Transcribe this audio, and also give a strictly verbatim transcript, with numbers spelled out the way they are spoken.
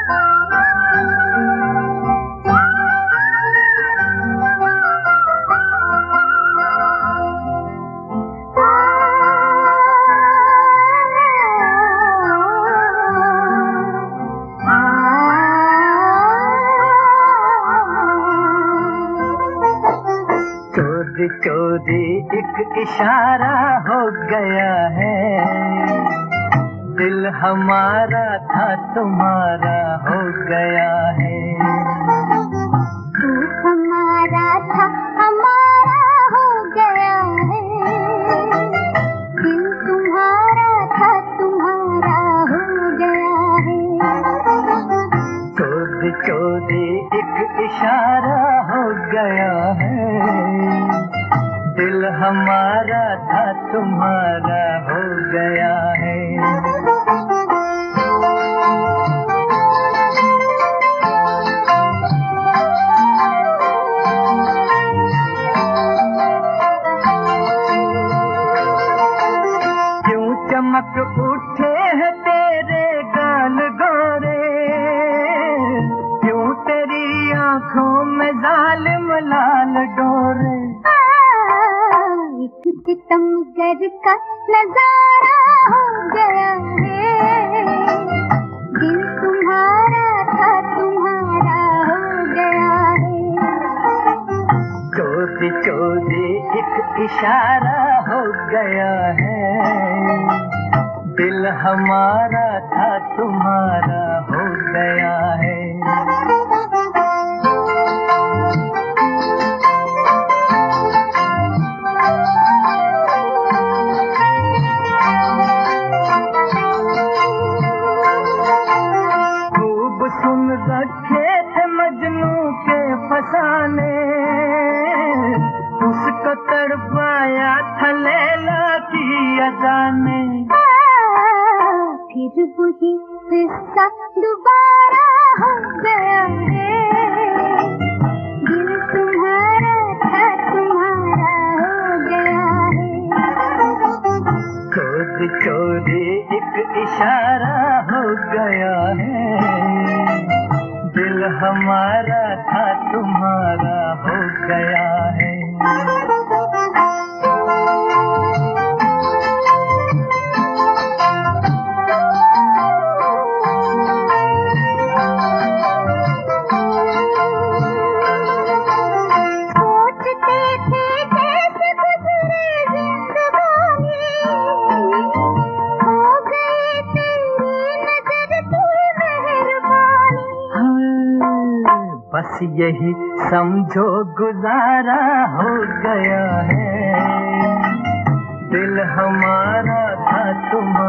चोरी एक इशारा हो गया है, दिल हमारा था तुम्हारा हो गया है। तू हमारा था हमारा हो गया है, दिल तुम्हारा था तुम्हारा हो गया है। चोरी चोरी एक इशारा हो गया है, दिल हमारा था तुम्हारा हो गया है। क्यों चमक उठे हैं तेरे गाल गोरे, क्यों तेरी आंखों में जालिम लाल डोरे। एक सितमगर का नजारा हो गया है, दिल तुम्हारा था तुम्हारा हो गया है। चोरी चोरी एक इशारा हो गया है, दिल हमारा था तुम्हारा हो गया है। सुन रखे थे मजनू के फसाने, उसको तड़पाया था लैला की अदा ने। फिर वही किस्सा दोबारा हो गया है, दिल तुम्हारा था तुम्हारा हो गया है। चोरी चोरी एक इशारा हो गया है, दिल हमारा था तुम्हारा हो गया है। बस यही समझो गुजारा हो गया है, दिल हमारा था तुम्हारा